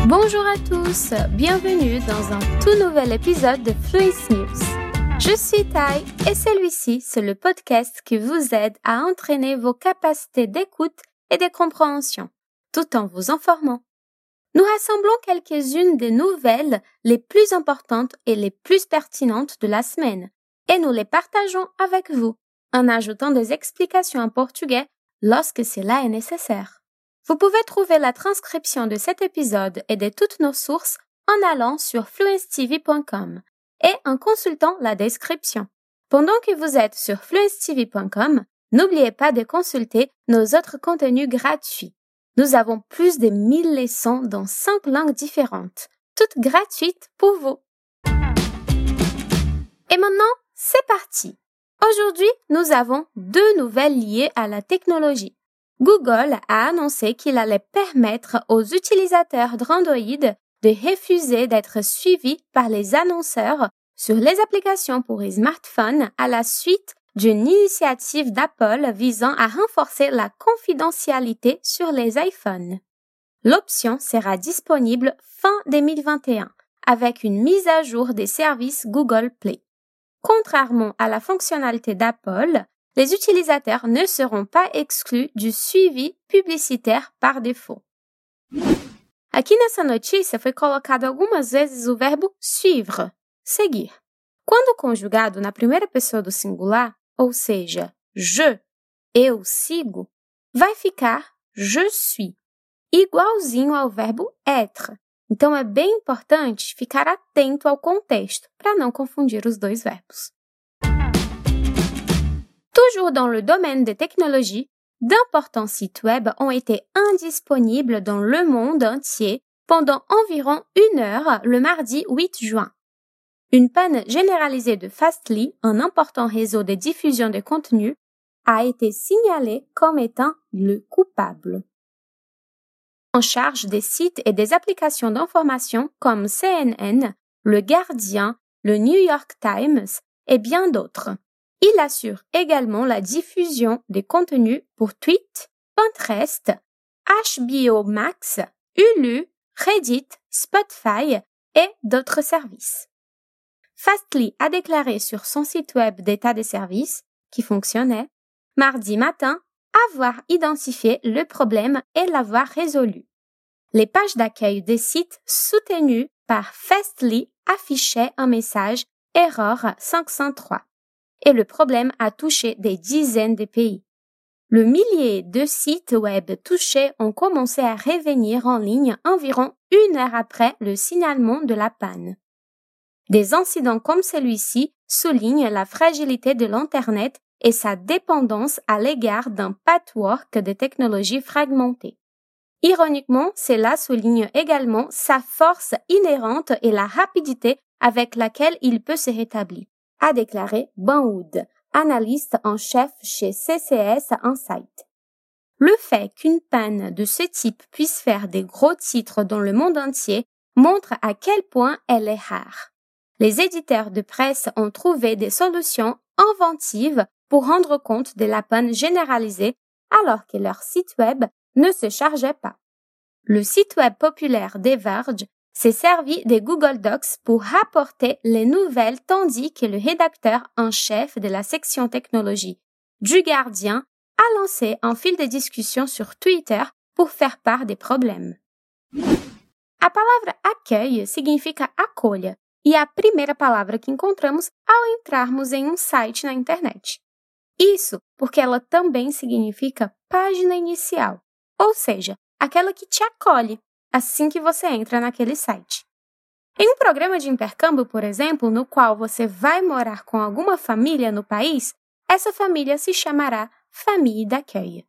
Bonjour à tous, bienvenue dans un tout nouvel épisode de Fluency News. Je suis Tai et celui-ci, c'est le podcast qui vous aide à entraîner vos capacités d'écoute et de compréhension, tout en vous informant. Nous rassemblons quelques-unes des nouvelles les plus importantes et les plus pertinentes de la semaine et nous les partageons avec vous, en ajoutant des explications en portugais lorsque cela est nécessaire. Vous pouvez trouver la transcription de cet épisode et de toutes nos sources en allant sur fluencetv.com et en consultant la description. Pendant que vous êtes sur fluencetv.com, n'oubliez pas de consulter nos autres contenus gratuits. Nous avons plus de 1000 leçons dans 5 langues différentes, toutes gratuites pour vous. Et maintenant, c'est parti! Aujourd'hui, nous avons 2 nouvelles liées à la technologie. Google a annoncé qu'il allait permettre aux utilisateurs d'Android de refuser d'être suivis par les annonceurs sur les applications pour les smartphones à la suite d'une initiative d'Apple visant à renforcer la confidentialité sur les iPhones. L'option sera disponible fin 2021 avec une mise à jour des services Google Play. Contrairement à la fonctionnalité d'Apple, les utilisateurs ne seront pas exclus du suivi publicitaire par défaut. Aqui nessa notícia foi colocado algumas vezes o verbo suivre, seguir. Quando conjugado na primeira pessoa do singular, ou seja, je, eu sigo, vai ficar je suis, igualzinho ao verbo être. Então é bem importante ficar atento ao contexto para não confundir os dois verbos. Toujours dans le domaine des technologies, d'importants sites web ont été indisponibles dans le monde entier pendant environ 1 heure le mardi 8 juin. Une panne généralisée de Fastly, un important réseau de diffusion de contenu, a été signalée comme étant le coupable. En charge des sites et des applications d'information comme CNN, Le Guardian, le New York Times et bien d'autres. Il assure également la diffusion des contenus pour Tweet, Pinterest, HBO Max, Hulu, Reddit, Spotify et d'autres services. Fastly a déclaré sur son site web d'état des services, qui fonctionnait, mardi matin, avoir identifié le problème et l'avoir résolu. Les pages d'accueil des sites soutenus par Fastly affichaient un message « Erreur 503 ». Et le problème a touché des dizaines de pays. Le millier de sites web touchés ont commencé à revenir en ligne environ 1 heure après le signalement de la panne. Des incidents comme celui-ci soulignent la fragilité de l'Internet et sa dépendance à l'égard d'un patchwork de technologies fragmentées. Ironiquement, cela souligne également sa force inhérente et la rapidité avec laquelle il peut se rétablir, a déclaré Ben Wood, analyste en chef chez CCS Insight. Le fait qu'une panne de ce type puisse faire des gros titres dans le monde entier montre à quel point elle est rare. Les éditeurs de presse ont trouvé des solutions inventives pour rendre compte de la panne généralisée alors que leur site web ne se chargeait pas. Le site web populaire The Verge s'est servi des Google Docs pour rapporter les nouvelles tandis que le rédacteur en chef de la section technologie du Guardian a lancé un fil de discussion sur Twitter pour faire part des problèmes. A palavra accueil significa acolha e é a primeira palavra que encontramos ao entrarmos em site na internet. Isso porque ela também significa página inicial, ou seja, aquela que te acolhe assim que você entra naquele site. Em um programa de intercâmbio, por exemplo, no qual você vai morar com alguma família no país, essa família se chamará famille d'accueil.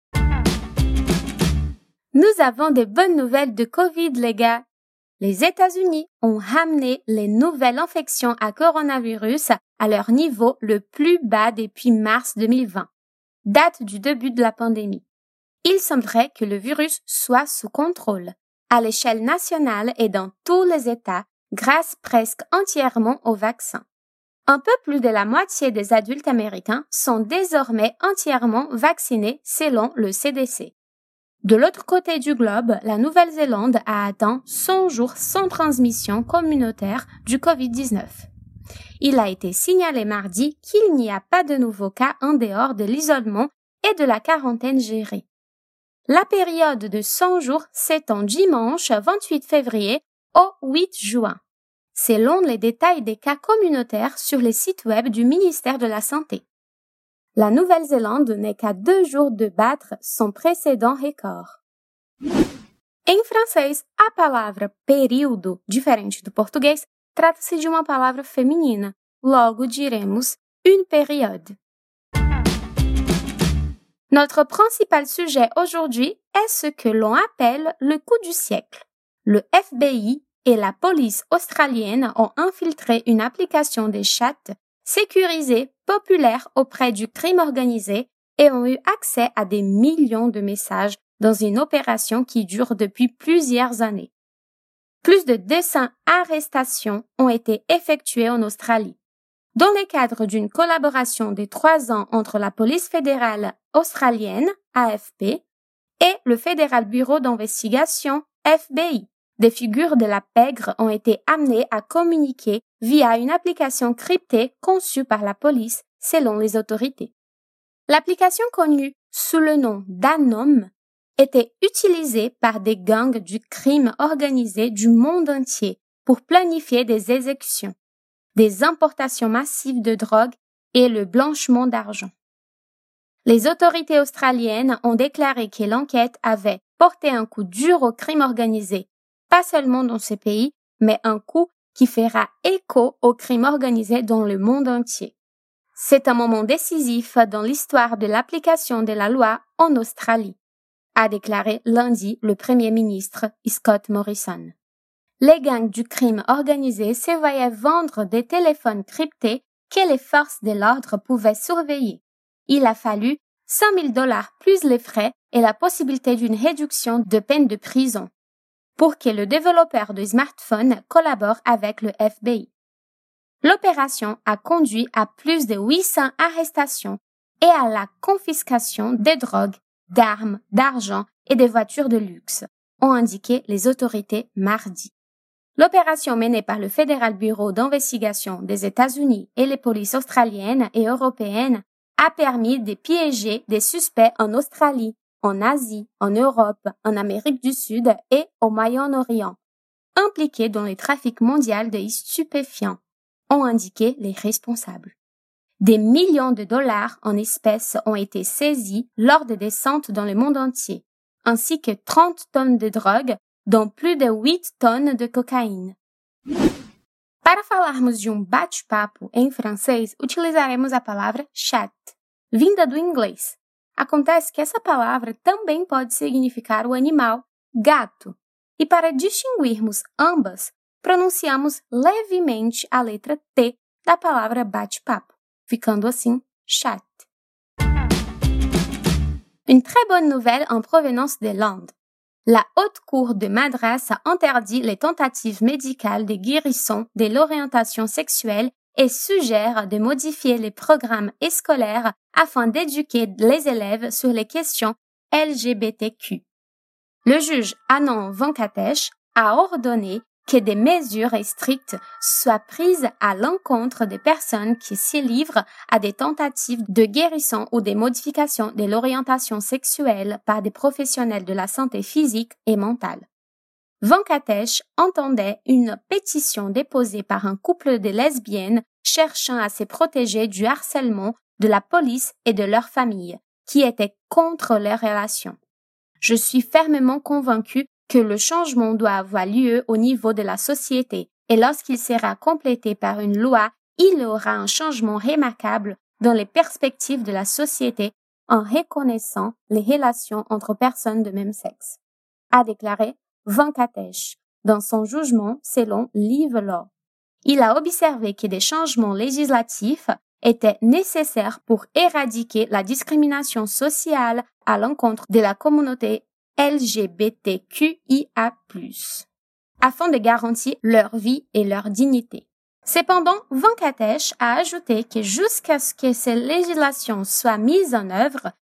Nous avons de bonnes nouvelles de Covid, les gars. Les États-Unis ont ramené les nouvelles infections à coronavirus à leur niveau le plus bas depuis mars 2020, date du début de la pandémie. Il semblerait que le virus soit sous contrôle, à l'échelle nationale et dans tous les États, grâce presque entièrement au vaccin. Un peu plus de la moitié des adultes américains sont désormais entièrement vaccinés selon le CDC. De l'autre côté du globe, la Nouvelle-Zélande a atteint 100 jours sans transmission communautaire du COVID-19. Il a été signalé mardi qu'il n'y a pas de nouveaux cas en dehors de l'isolement et de la quarantaine gérée. La période de 100 jours s'étend dimanche 28 février au 8 juin, selon les détails des cas communautaires sur les sites web du ministère de la Santé. La Nouvelle-Zélande n'est qu'à 2 jours de battre son précédent record. Em francês, a palavra período, diferente do português, trata-se de uma palavra feminina. Logo diremos une période. Notre principal sujet aujourd'hui est ce que l'on appelle le coup du siècle. Le FBI et la police australienne ont infiltré une application de chat sécurisée populaire auprès du crime organisé et ont eu accès à des millions de messages dans une opération qui dure depuis plusieurs années. Plus de 200 arrestations ont été effectuées en Australie. Dans le cadre d'une collaboration de 3 ans entre la police fédérale australienne, AFP, et le Federal Bureau d'investigation, FBI, des figures de la pègre ont été amenées à communiquer via une application cryptée conçue par la police selon les autorités. L'application connue sous le nom d'Anom était utilisée par des gangs du crime organisé du monde entier pour planifier des exécutions, des importations massives de drogue et le blanchiment d'argent. Les autorités australiennes ont déclaré que l'enquête avait porté un coup dur au crime organisé, pas seulement dans ce pays, mais un coup qui fera écho au crime organisé dans le monde entier. C'est un moment décisif dans l'histoire de l'application de la loi en Australie, a déclaré lundi le Premier ministre Scott Morrison. Les gangs du crime organisé se voyaient vendre des téléphones cryptés que les forces de l'ordre pouvaient surveiller. Il a fallu $100,000 plus les frais et la possibilité d'une réduction de peine de prison pour que le développeur de smartphones collabore avec le FBI. L'opération a conduit à plus de 800 arrestations et à la confiscation des drogues, d'armes, d'argent et des voitures de luxe, ont indiqué les autorités mardi. L'opération menée par le Federal Bureau d'investigation des États-Unis et les polices australiennes et européennes a permis de piéger des suspects en Australie, en Asie, en Europe, en Amérique du Sud et au Moyen-Orient, impliqués dans le trafic mondial de stupéfiants, ont indiqué les responsables. Des millions de dollars en espèces ont été saisis lors de descentes dans le monde entier, ainsi que 30 tonnes de drogue, dont plus de 8 tonnes de cocaína. Para falarmos de bate-papo em francês, utilizaremos a palavra chat, vinda do inglês. Acontece que essa palavra também pode significar o animal gato, e para distinguirmos ambas, pronunciamos levemente a letra T da palavra bate-papo, ficando assim chat. Une très bonne nouvelle en provenance de l'Inde. La Haute Cour de Madras a interdit les tentatives médicales de guérison de l'orientation sexuelle et suggère de modifier les programmes scolaires afin d'éduquer les élèves sur les questions LGBTQ. Le juge Anand Venkatesh a ordonné que des mesures strictes soient prises à l'encontre des personnes qui se livrent à des tentatives de guérison ou des modifications de l'orientation sexuelle par des professionnels de la santé physique et mentale. Venkatesh entendait une pétition déposée par un couple de lesbiennes cherchant à se protéger du harcèlement de la police et de leur famille, qui étaient contre leur relation. Je suis fermement convaincue que le changement doit avoir lieu au niveau de la société et lorsqu'il sera complété par une loi, il y aura un changement remarquable dans les perspectives de la société en reconnaissant les relations entre personnes de même sexe, a déclaré Venkatesh dans son jugement selon Live Law. Il a observé que des changements législatifs étaient nécessaires pour éradiquer la discrimination sociale à l'encontre de la communauté LGBTQIA+, afin de garantir leur vie et leur dignité. Cependant, Venkatesh a ajouté que jusqu'à ce que ces législations soient mises en œuvre,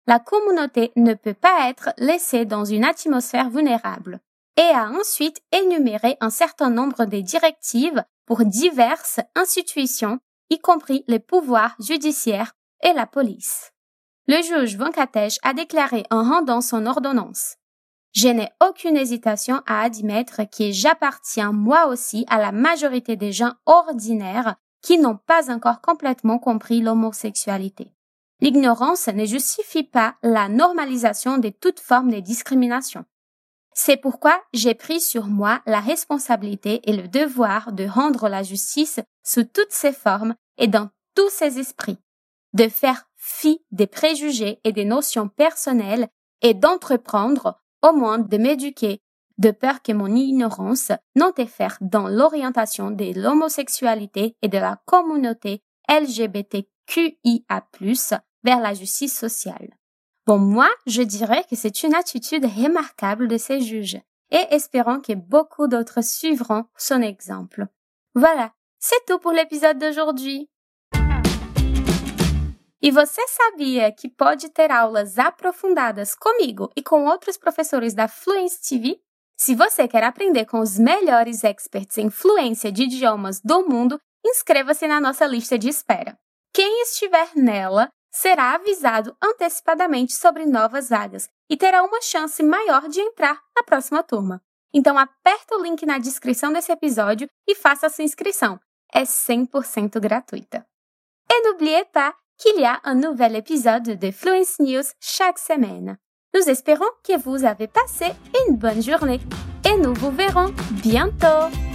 La communauté ne peut pas être laissée dans une atmosphère vulnérable et a ensuite énuméré un certain nombre de directives pour diverses institutions, y compris les pouvoirs judiciaires et la police. Le juge Venkatesh a déclaré en rendant son ordonnance: « Je n'ai aucune hésitation à admettre que j'appartiens moi aussi à la majorité des gens ordinaires qui n'ont pas encore complètement compris l'homosexualité. L'ignorance ne justifie pas la normalisation de toute forme de discrimination. C'est pourquoi j'ai pris sur moi la responsabilité et le devoir de rendre la justice sous toutes ses formes et dans tous ses esprits, de faire fi des préjugés et des notions personnelles et d'entreprendre au moins de m'éduquer, de peur que mon ignorance n'interfère dans l'orientation de l'homosexualité et de la communauté LGBTQIA+, vers la justice sociale. » Bon, moi, je dirais que c'est une attitude remarquable de ces juges et espérons que beaucoup d'autres suivront son exemple. Voilà, c'est tout pour l'épisode d'aujourd'hui. E você sabia que pode ter aulas aprofundadas comigo e com outros professores da Fluency TV? Se você quer aprender com os melhores experts em fluência de idiomas do mundo, inscreva-se na nossa lista de espera. Quem estiver nela será avisado antecipadamente sobre novas vagas e terá uma chance maior de entrar na próxima turma. Então aperta o link na descrição desse episódio e faça a sua inscrição. É 100% gratuita. Et n'oubliez pas qu'il y a un nouvel épisode de Fluency News chaque semaine. Nous espérons que vous avez passé une bonne journée et nous vous verrons bientôt.